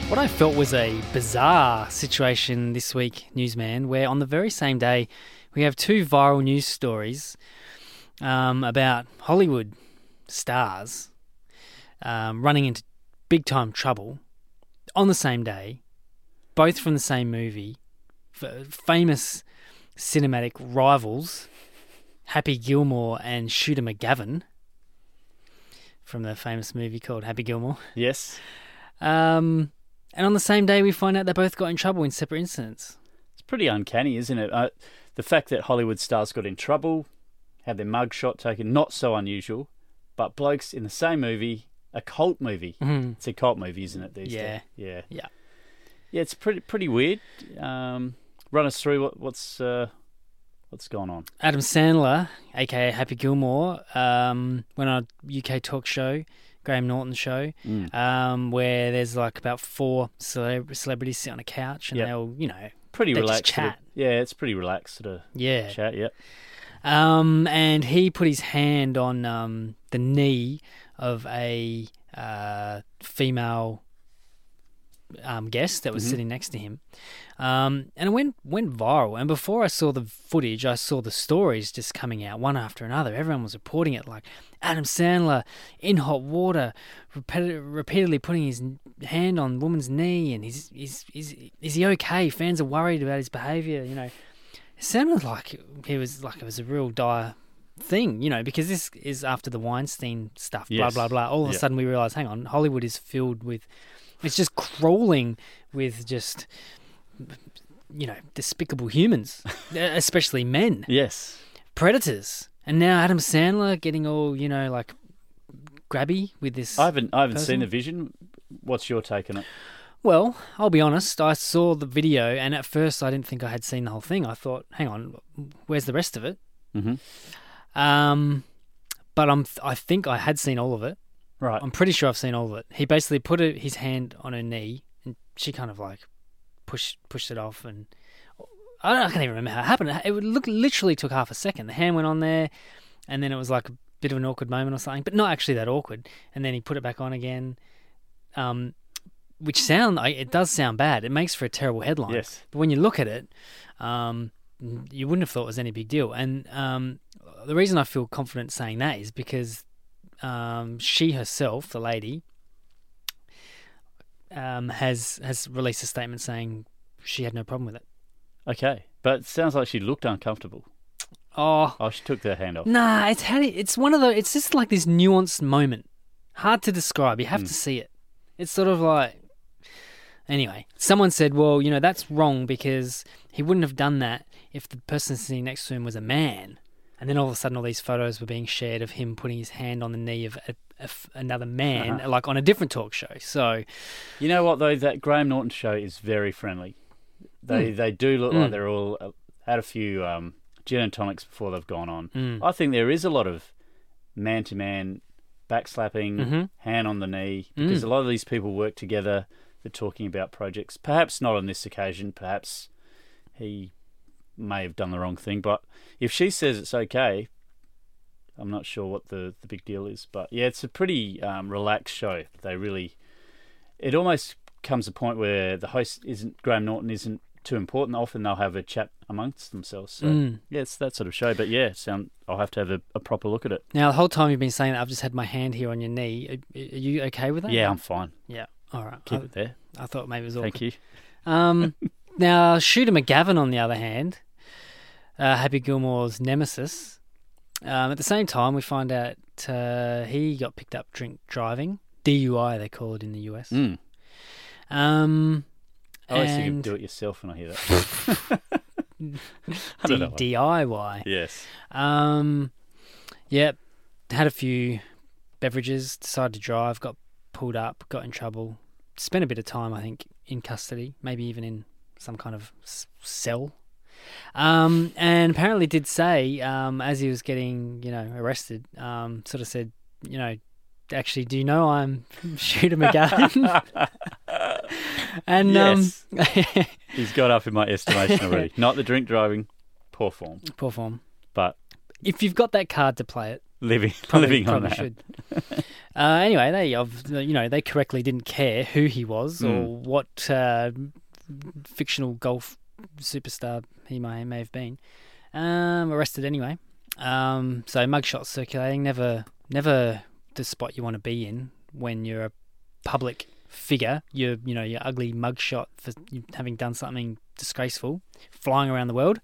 What I felt was a bizarre situation this week, Newsman, where on the very same day we have two viral news stories about Hollywood stars running into big-time trouble on the same day, both from the same movie, famous cinematic rivals, Happy Gilmore and Shooter McGavin, from the famous movie called Happy Gilmore. Yes. And on the same day, we find out they both got in trouble in separate incidents. It's pretty uncanny, isn't it? The fact that Hollywood stars got in trouble, had their mug shot taken, not so unusual, but blokes in the same movie, a cult movie. Mm-hmm. It's a cult movie, isn't it, these days? Yeah. Yeah, it's pretty weird. Run us through what's going on. Adam Sandler, a.k.a. Happy Gilmore, went on a UK talk show, Graham Norton show, where there's like about four celebrities sit on a couch and they'll, pretty relaxed chat. It's pretty relaxed sort of chat, yeah. And he put his hand on the knee of a female guest that was sitting next to him. And it went viral. And before I saw the footage, I saw the stories just coming out one after another. Everyone was reporting it, like Adam Sandler in hot water, repeatedly putting his hand on woman's knee, and is he okay? Fans are worried about his behaviour. It sounded like it was a real dire thing, because this is after the Weinstein stuff. Yes. Blah blah blah. All of a sudden, we realise, hang on, Hollywood is filled with. It's just crawling with just, despicable humans, especially men. Yes. Predators. And now Adam Sandler getting all, like grabby with this. I haven't seen the vision. What's your take on it? Well, I'll be honest. I saw the video, and at first I didn't think I had seen the whole thing. I thought, hang on, where's the rest of it? Mm-hmm. But I think I had seen all of it. Right. I'm pretty sure I've seen all of it. He basically put his hand on her knee, and she kind of like pushed it off, and I can't even remember how it happened. It literally took half a second. The hand went on there, and then it was like a bit of an awkward moment or something, but not actually that awkward. And then he put it back on again, which it does sound bad. It makes for a terrible headline. Yes. But when you look at it, you wouldn't have thought it was any big deal. And the reason I feel confident saying that is because she herself, the lady, has released a statement saying she had no problem with it. Okay, but it sounds like she looked uncomfortable. Oh, she took her hand off. Nah, it's one of those. It's just like this nuanced moment, hard to describe. You have to see it. It's sort of like. Anyway, someone said, well, that's wrong because he wouldn't have done that if the person sitting next to him was a man. And then all of a sudden all these photos were being shared of him putting his hand on the knee of another man, like on a different talk show. So, you know what, though? That Graham Norton show is very friendly. They do look like they're all had a few gin and tonics before they've gone on. I think there is a lot of man-to-man backslapping, hand on the knee, because a lot of these people work together. They're talking about projects. Perhaps not on this occasion. Perhaps he may have done the wrong thing, but if she says it's okay, I'm not sure what the big deal is. But yeah, it's a pretty relaxed show. It almost comes a point where the host Graham Norton isn't too important. Often they'll have a chat amongst themselves. So yeah, it's that sort of show. But yeah, I'll have to have a proper look at it. Now, the whole time you've been saying that, I've just had my hand here on your knee. Are you okay with that? Yeah, I'm fine. Yeah, all right. Keep it there. I thought maybe it was awkward. Thank you. Now, Shooter McGavin, on the other hand, Happy Gilmore's nemesis. At the same time, we find out he got picked up drink driving. DUI, they call it in the US. I always think of do it yourself when I hear that. I don't know. DIY. Yes. Yep. Had a few beverages, decided to drive, got pulled up, got in trouble. Spent a bit of time, I think, in custody, maybe even in some kind of cell. And apparently did say, as he was getting, arrested, sort of said, actually, do you know I'm Shooter McGavin? And yes. He's got up in my estimation already. Not the drink driving, poor form. Poor form. But if you've got that card to play it, living on probably that. should. Anyway, they correctly didn't care who he was or what fictional golf superstar he may have been. Arrested anyway. So mugshots circulating, never the spot you want to be in when you're a public figure. Your ugly mugshot for having done something disgraceful, flying around the world.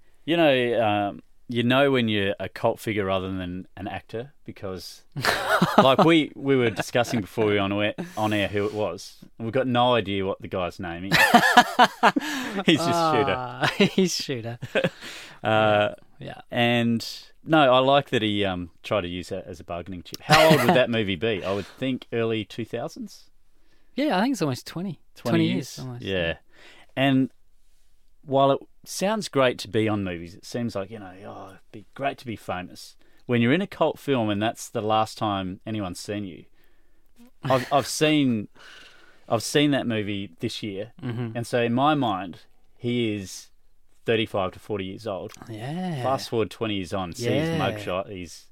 When you're a cult figure rather than an actor, because like we were discussing before we were on air who it was, and we've got no idea what the guy's name is. He's just Shooter. He's Shooter. Yeah. And no, I like that he tried to use that as a bargaining chip. How old would that movie be? I would think early 2000s. Yeah, I think it's almost 20 years almost. Yeah. And while it sounds great to be on movies, it seems like, it'd be great to be famous. When you're in a cult film and that's the last time anyone's seen you. I've seen that movie this year, and so in my mind, he is 35 to 40 years old. Yeah. Fast forward 20 years on, see his mugshot, he's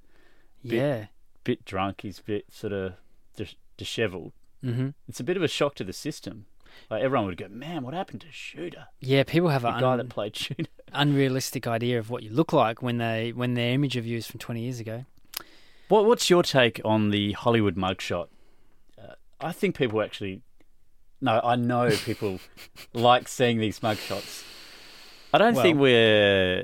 bit drunk, he's a bit sort of dishevelled. Mm-hmm. It's a bit of a shock to the system. Like everyone would go, man, what happened to Shooter? Yeah, people have the guy that played Shooter. Unrealistic idea of what you look like when their image of you is from 20 years ago. What's your take on the Hollywood mugshot? I think people actually... No, I know people like seeing these mugshots. I don't think we're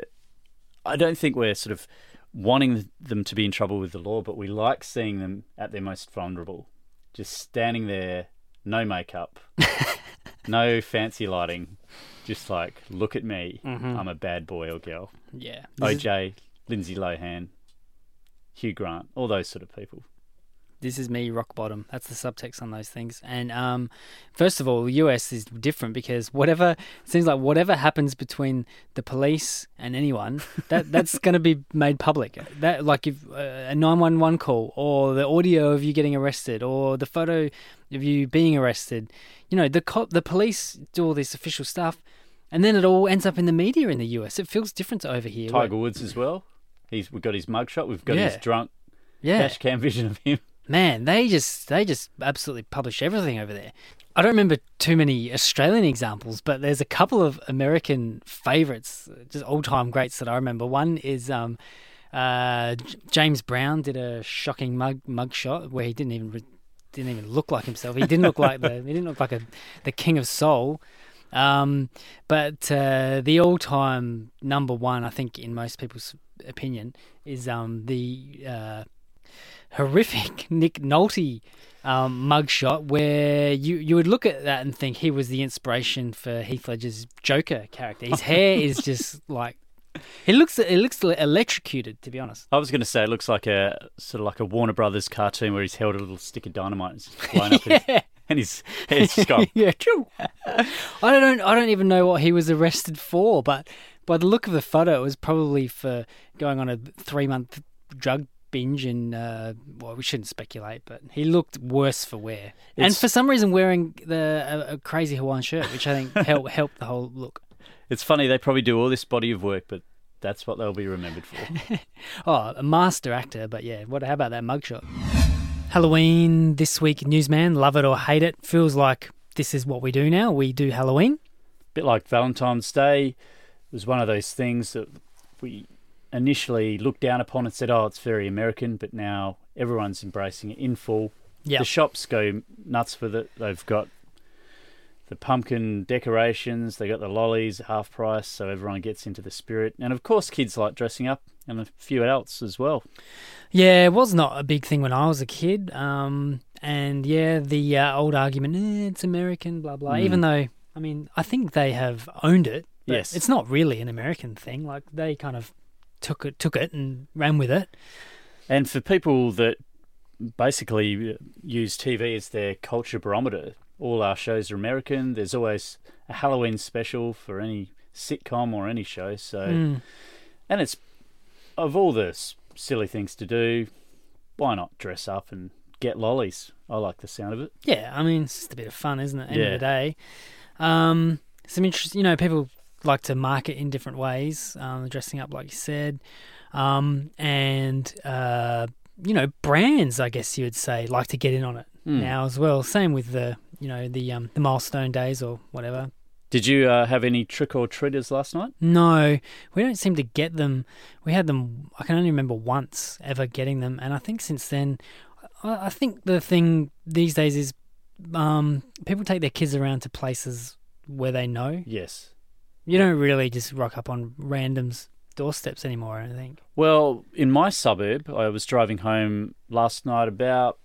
sort of wanting them to be in trouble with the law, but we like seeing them at their most vulnerable. Just standing there, no makeup, no fancy lighting, just like, look at me, I'm a bad boy or girl. Yeah. OJ, Lindsay Lohan, Hugh Grant, all those sort of people. This is me, rock bottom. That's the subtext on those things. And first of all, the US is different because it seems like whatever happens between the police and anyone, that's going to be made public. That, like, if a 911 call or the audio of you getting arrested or the photo of you being arrested, the police do all this official stuff, and then it all ends up in the media in the US. It feels different to over here. Tiger Woods as well. We've got his mugshot. We've got his drunk dash cam vision of him. Man, they just absolutely publish everything over there. I don't remember too many Australian examples, but there's a couple of American favourites, just all-time greats that I remember. One is James Brown did a shocking mugshot where he didn't even look like himself. He didn't look like the king of soul. But the all-time number one, I think, in most people's opinion, is the horrific Nick Nolte mugshot, where you would look at that and think he was the inspiration for Heath Ledger's Joker character. His hair is just like it looks electrocuted, to be honest. I was going to say it looks like a sort of like a Warner Brothers cartoon where he's held a little stick of dynamite and it's just blown up and his hair's just gone. Yeah, true. I don't even know what he was arrested for, but by the look of the photo, it was probably for going on a 3-month drug binge, and we shouldn't speculate, but he looked worse for wear. And for some reason wearing a crazy Hawaiian shirt, which I think helped the whole look. It's funny, they probably do all this body of work, but that's what they'll be remembered for. A master actor, but yeah, how about that mugshot? Halloween this week, newsman, love it or hate it, feels like this is what we do now. We do Halloween. A bit like Valentine's Day. It was one of those things that we initially looked down upon and said, it's very American, but now everyone's embracing it in full. Yep. The shops go nuts for it. They've got the pumpkin decorations, they got the lollies half price, so everyone gets into the spirit. And of course kids like dressing up, and a few adults as well. Yeah, it was not a big thing when I was a kid. And yeah, the old argument, it's American, blah, blah, even though, I mean, I think they have owned it. Yes. It's not really an American thing. Like, they kind of took it and ran with it. And for people that basically use TV as their culture barometer, all our shows are American. There's always a Halloween special for any sitcom or any show. So, and it's, of all the silly things to do, why not dress up and get lollies? I like the sound of it. Yeah, I mean, it's just a bit of fun, isn't it? End of the day. Some interesting, people like to market in different ways, dressing up like you said, and brands, I guess you would say, like to get in on it now as well. Same with the Milestone Days or whatever. Did you have any trick-or-treaters last night? No, we don't seem to get them. We had them, I can only remember once ever getting them, and I think since then, I think the thing these days is people take their kids around to places where they know. Yes. You don't really just rock up on randoms' doorsteps anymore, I think. Well, in my suburb, I was driving home last night about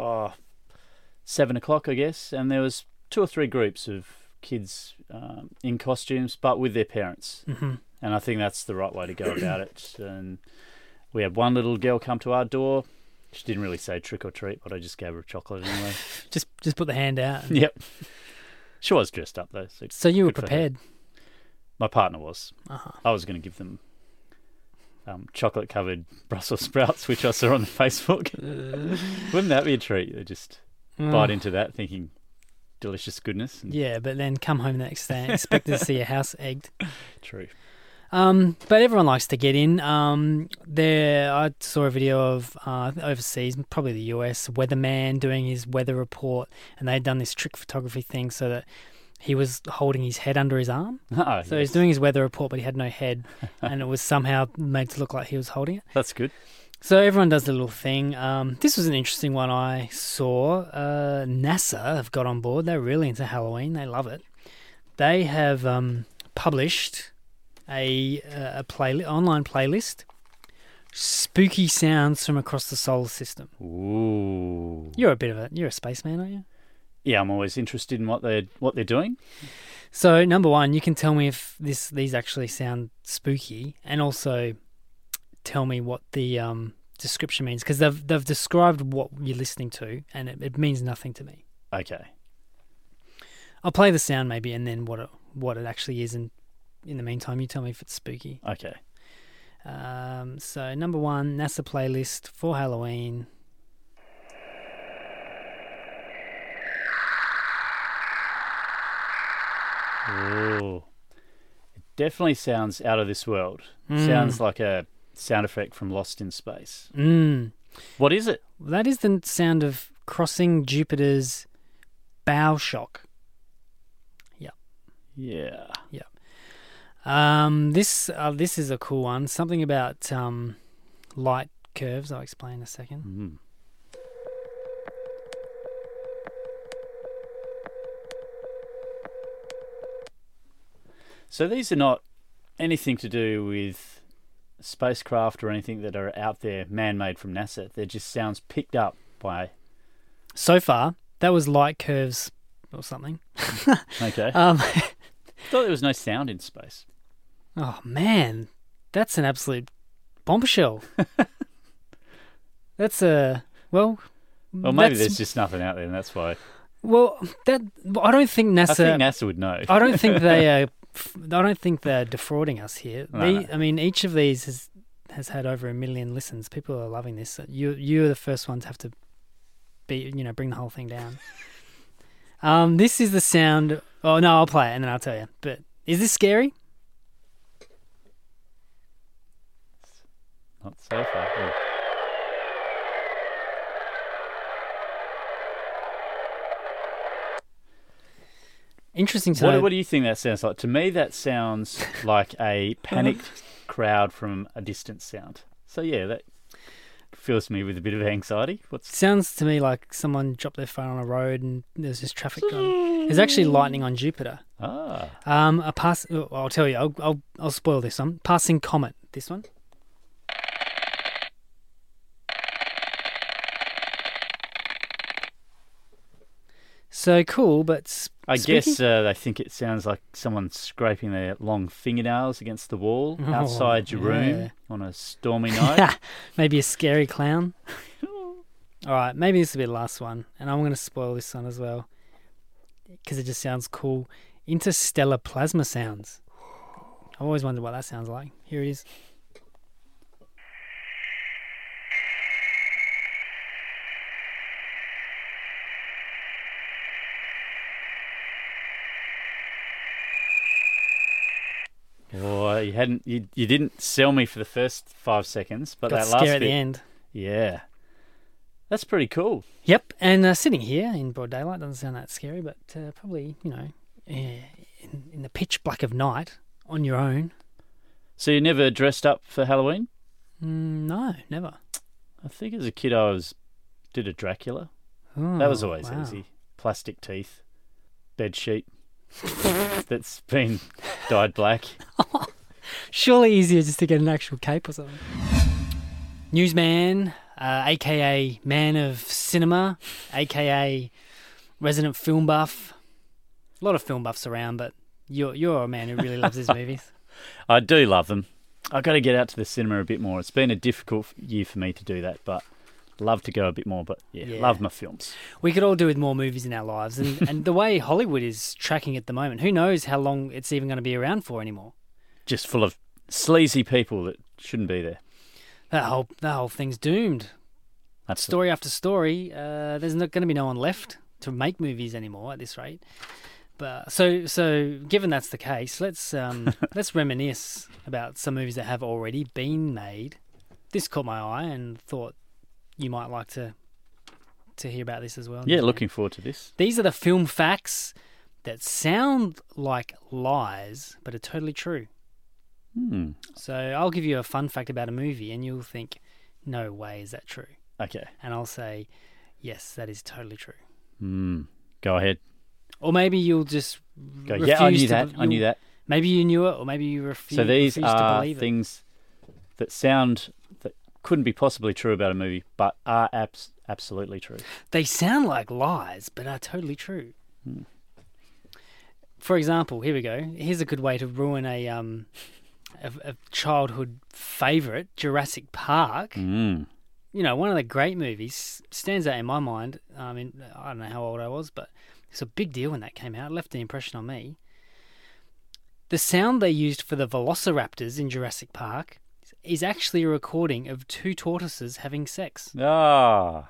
7 o'clock, I guess, and there was 2 or 3 groups of kids in costumes, but with their parents. Mm-hmm. And I think that's the right way to go about it. And we had one little girl come to our door. She didn't really say trick or treat, but I just gave her a chocolate anyway. Just put the hand out. Yep. She was dressed up, though. So you were prepared? My partner was. Uh-huh. I was going to give them chocolate-covered Brussels sprouts, which I saw on the Facebook. Wouldn't that be a treat? They just bite into that thinking delicious goodness. Yeah, but then come home the next day and expect to see your house egged. True. But everyone likes to get in. I saw a video of overseas, probably the US, weatherman doing his weather report, and they'd done this trick photography thing so that he was holding his head under his arm. So he's doing his weather report, but he had no head, and it was somehow made to look like he was holding it. That's good. So everyone does the little thing. This was an interesting one I saw. NASA have got on board. They're really into Halloween. They love it. They have published a online playlist, spooky sounds from across the solar system. Ooh. You're a spaceman, aren't you? Yeah, I'm always interested in what they're doing. So number one, you can tell me if these actually sound spooky, and also tell me what the description means, because they've described what you're listening to, and it means nothing to me. Okay. I'll play the sound maybe, and then what it actually is, and in the meantime, you tell me if it's spooky. Okay. So number one, NASA playlist for Halloween. Oh, it definitely sounds out of this world. Sounds like a sound effect from Lost in Space. What is it? That is the sound of crossing Jupiter's bow shock. Yeah. This is a cool one. Something about light curves. I'll explain in a second. So these are not anything to do with spacecraft or anything that are out there, man-made from NASA. They're just sounds picked up by... So far, that was light curves or something. Okay. I thought there was no sound in space. Oh, man. That's an absolute bombshell. That's a... Well, maybe there's just nothing out there, and that's why. Well, I don't think NASA... I think NASA would know. I don't think they are... I don't think they're defrauding us here. No. I mean, each of these has had over 1 million listens. People are loving this. You're the first one to have to bring the whole thing down. This is the sound. Oh no, I'll play it and then I'll tell you. But is this scary? Not so far. Yeah. Interesting to know. What do you think that sounds like? To me, that sounds like a panicked crowd from a distant sound. So yeah, that fills me with a bit of anxiety. Sounds to me like someone dropped their phone on a road and there's just traffic going. There's actually lightning on Jupiter. Ah. I'll tell you. I'll spoil this one. Passing comet. This one. So cool, but spooky? I guess they think it sounds like someone scraping their long fingernails against the wall outside your room on a stormy night. Maybe a scary clown. All right, maybe this will be the last one, and I'm going to spoil this one as well because it just sounds cool. Interstellar plasma sounds. I've always wondered what that sounds like. Here it is. Oh, you didn't sell me for the first 5 seconds, but Got that scare last at bit, the end. yeah, That's pretty cool. Yep, and sitting here in broad daylight doesn't sound that scary, but probably, in the pitch black of night on your own. So you never dressed up for Halloween? No, never. I think as a kid did a Dracula. Oh, That was always wow. easy. Plastic teeth, bed sheet that's been dyed black. Surely easier just to get an actual cape or something. Newsman, a.k.a. man of cinema, a.k.a. resident film buff. A lot of film buffs around, but you're a man who really loves his movies. I do love them. I've got to get out to the cinema a bit more. It's been a difficult year for me to do that, but love to go a bit more. But yeah. Love my films. We could all do with more movies in our lives. And the way Hollywood is tracking at the moment, who knows how long it's even going to be around for anymore. Just full of sleazy people that shouldn't be there. That whole thing's doomed. Story after story. There's not going to be no one left to make movies anymore at this rate. But so given that's the case, let's reminisce about some movies that have already been made. This caught my eye and thought you might like to hear about this as well. Yeah, looking forward to this. These are the film facts that sound like lies but are totally true. So I'll give you a fun fact about a movie and you'll think, no way is that true. Okay. And I'll say, yes, that is totally true. Go ahead. Or maybe you'll just Go, refuse yeah, I knew to, that. I knew that. Maybe you knew it, or maybe you refuse. So these refuse to are believe things that couldn't be possibly true about a movie, but are absolutely true. They sound like lies, but are totally true. For example, here we go. Here's a good way to ruin a childhood favourite, Jurassic Park. One of the great movies, stands out in my mind. I mean, I don't know how old I was, but it's a big deal when that came out. It left an impression on me. The sound they used for the velociraptors in Jurassic Park is actually a recording of two tortoises having sex. Ah.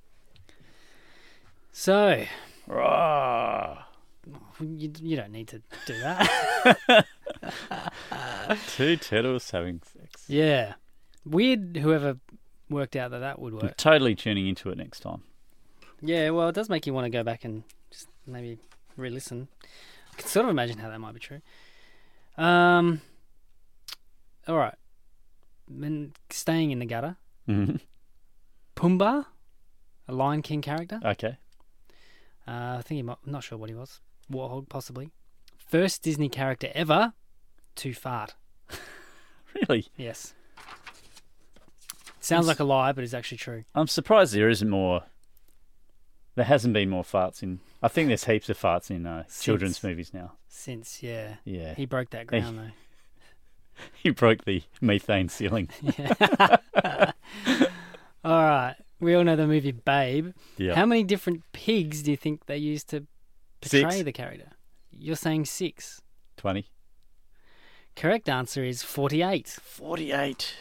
So, Ah. you don't need to do that. Two turtles having sex. Yeah. Weird whoever worked out that would I'm work. totally tuning into it next time. Yeah, well, it does make you want to go back and just maybe re-listen. I can sort of imagine how that might be true. All right. Then staying in the gutter. Mm-hmm. Pumbaa, a Lion King character. Okay. I think I'm not sure what he was. Warthog, possibly. First Disney character ever to fart. Really? Yes. Sounds like a lie, but it's actually true. I'm surprised there isn't more. There hasn't been more farts in. I think there's heaps of farts in children's movies now. Yeah. Yeah. He broke that ground, though. He broke the methane ceiling. Yeah. All right. We all know the movie Babe. Yeah. How many different pigs do you think they used to portray 6. the character? You're saying 6. 20. Correct answer is 48. 48.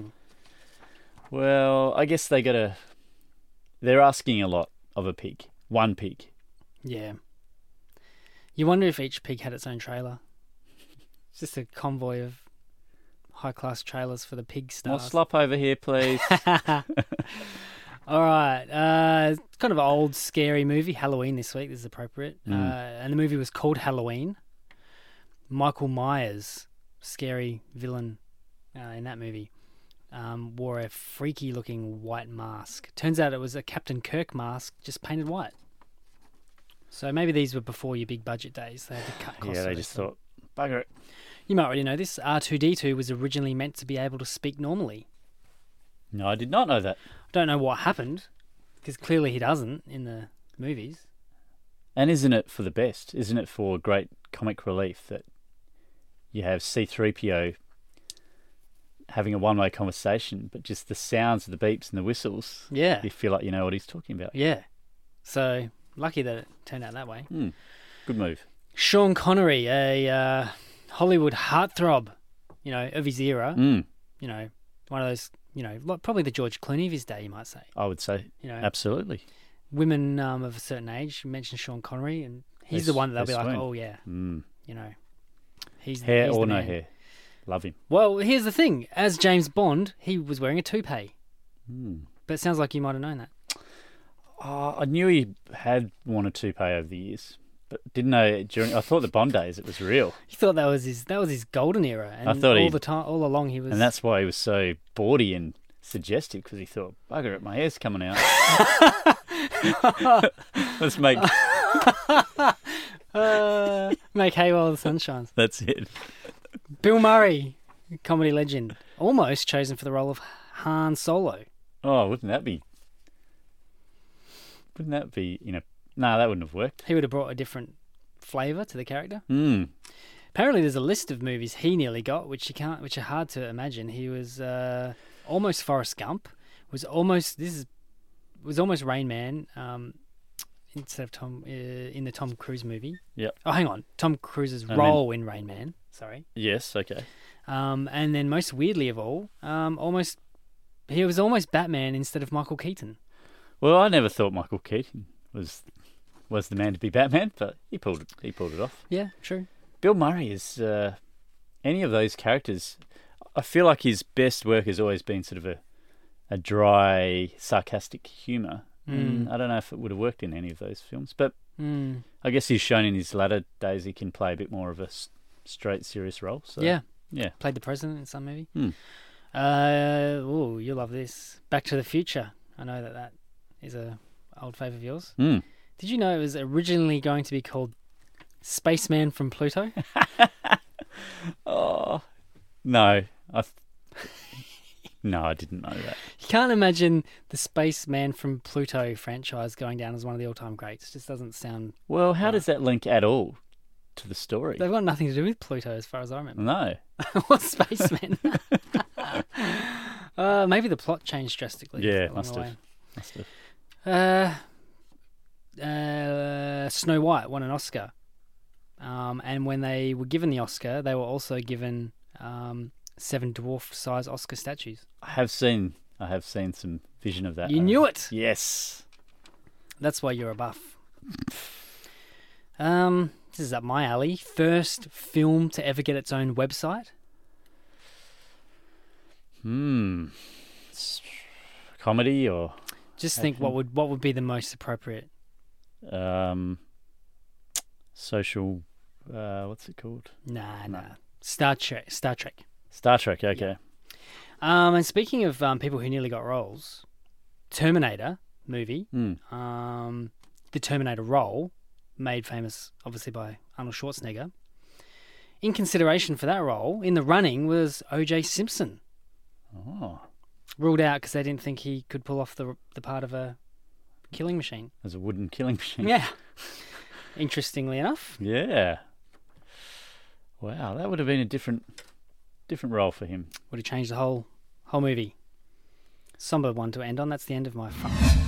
Well, I guess they're asking a lot of a pig. One pig. Yeah. You wonder if each pig had its own trailer. It's just a convoy of high-class trailers for the pig More stars. slop over here, please. All right. It's kind of an old, scary movie. Halloween this week. This is appropriate. And the movie was called Halloween. Michael Myers, scary villain in that movie, wore a freaky-looking white mask. Turns out it was a Captain Kirk mask, just painted white. So maybe these were before your big budget days. They had to cut costs. Yeah, they just thought, bugger it. You might already know this. R2-D2 was originally meant to be able to speak normally. No, I did not know that. I don't know what happened, because clearly he doesn't in the movies. And isn't it for the best? Isn't it for great comic relief that you have C-3PO having a one-way conversation, but just the sounds of the beeps and the whistles, Yeah. you feel like you know what he's talking about. Yeah. So, lucky that it turned out that way. Good move. Sean Connery, a Hollywood heartthrob, of his era. One of those, like probably the George Clooney of his day, you might say. I would say, absolutely. Women of a certain age, you mentioned Sean Connery, and he's the one that they'll be like, swoon. oh yeah, he's Hair he's or the no man. hair. Love him. Well, here's the thing. As James Bond, he was wearing a toupee. But it sounds like you might have known that. I knew he had worn a toupee over the years, but didn't know during. I thought the Bond days it was real. He thought that was his golden era, and I thought all along he was. And that's why he was so bawdy and suggestive, because he thought, "Bugger it, my hair's coming out. Let's make make hay while the sun shines." That's it. Bill Murray, comedy legend, almost chosen for the role of Han Solo. Oh, wouldn't that be? No, that wouldn't have worked. He would have brought a different flavour to the character. Mm. Apparently, there's a list of movies he nearly got, which are hard to imagine. He was almost Forrest Gump. Was almost Rain Man. Instead of Tom in the Tom Cruise movie. Yep. Oh, hang on, Tom Cruise's role in Rain Man. Sorry. Yes. Okay. And then most weirdly of all, he was almost Batman instead of Michael Keaton. Well, I never thought Michael Keaton was the man to be Batman, but he pulled it off. Yeah, true. Bill Murray is any of those characters. I feel like his best work has always been sort of a dry, sarcastic humour. I don't know if it would have worked in any of those films, but I guess he's shown in his latter days he can play a bit more of a straight, serious role. So yeah. Played the president in some movie. Mm. You'll love this. Back to the Future. I know that is a old favourite of yours. Mm. Did you know it was originally going to be called Spaceman from Pluto? Oh, no. No, I didn't know that. You can't imagine the Spaceman from Pluto franchise going down as one of the all-time greats. It just doesn't sound... Well, how does that link at all to the story? They've got nothing to do with Pluto as far as I remember. No. What's Spaceman? Maybe the plot changed drastically. Yeah, must have. Snow White won an Oscar. And when they were given the Oscar, they were also given 7 dwarf-size Oscar statues. I have seen some vision of that. You knew it. Yes. That's why you're a buff. This is up my alley. First film to ever get its own website. Comedy or just think what would be the most appropriate. Social. What's it called? Nah. Star Trek. Star Trek. Okay. Yeah. And speaking of people who nearly got roles, Terminator movie. The Terminator role, made famous obviously by Arnold Schwarzenegger. In consideration for that role, in the running was O.J. Simpson. Oh. Ruled out because they didn't think he could pull off the part of a killing machine. As a wooden killing machine. Yeah. Interestingly enough. Yeah. Wow, that would have been a different role for him. Would have changed the whole movie. Somber one to end on. That's the end of my fun.